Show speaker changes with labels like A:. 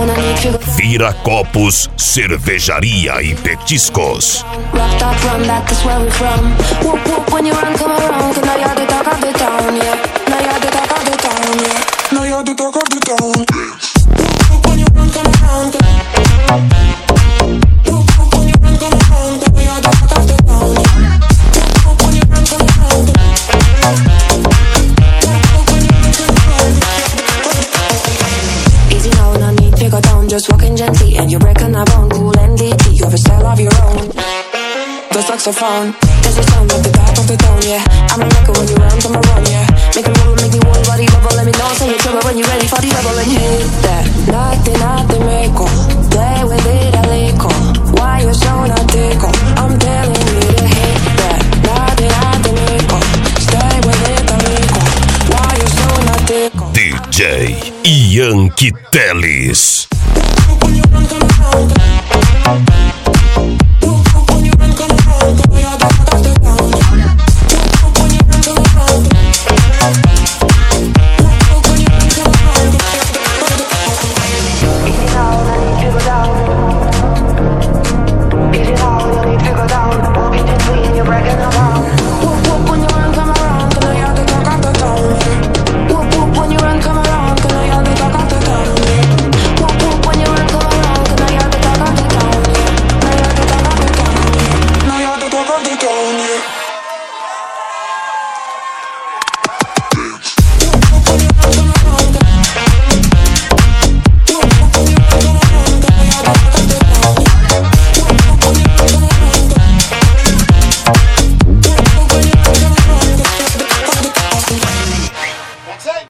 A: Viracopos, cervejaria e petiscos.
B: Just walking gently and you reckon I won't cool and DT. You have a style of your own. The saxophone, there's a sound at the top of the tone, yeah. I'm a record when you run, come around, yeah. Make me move, make me want body bubble. Let me know, say you're trouble when you're ready for the rebel and hit that. Nothing, make-o. Play with it a little. Why you're so not tickle? I'm telling you to hit that. Nothing, make-o. Stay with it a little. Why you're so not tickle?
A: DJ Yankee Teles.
B: When you run, come around.